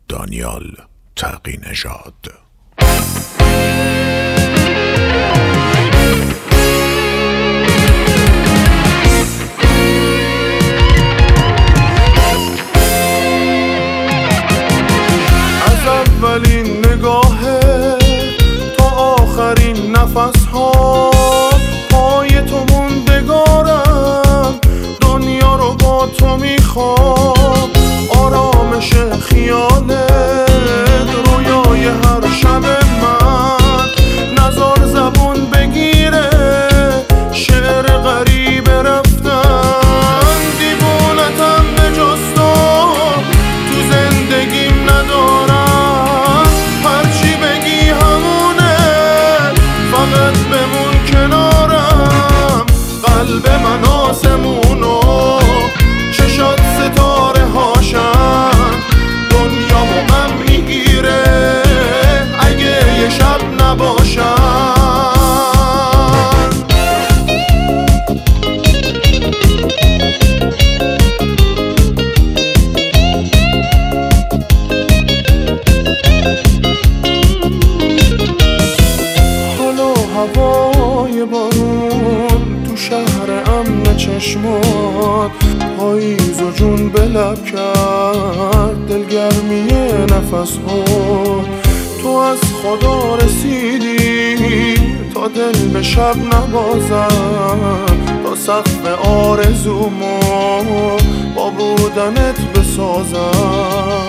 دانیال تقی نژاد. از اولین نگاهه تا آخرین نفس ها پای تو موندگارم، دنیا رو با تو میخوام، آرامش خیالت رویای هر شب من، نزار زبون بگیره شعر غریب رفتن، دیوونتم به جز تو زندگیم ندارم، هرچی بگی همونه فقط بمون کنارم، قلب من آسمونو چشات ستاره هاشن، دنیامو غم میگیره اگه یه شب نباشن. حالا هوای بارون تو شهر امن چشمات، پاییز و جون به لب کرد دلگرمی نفس ها، تو از خدا رسیدی تا دل به شب نبازم، تا سقف آرزومو با بودنت بسازم.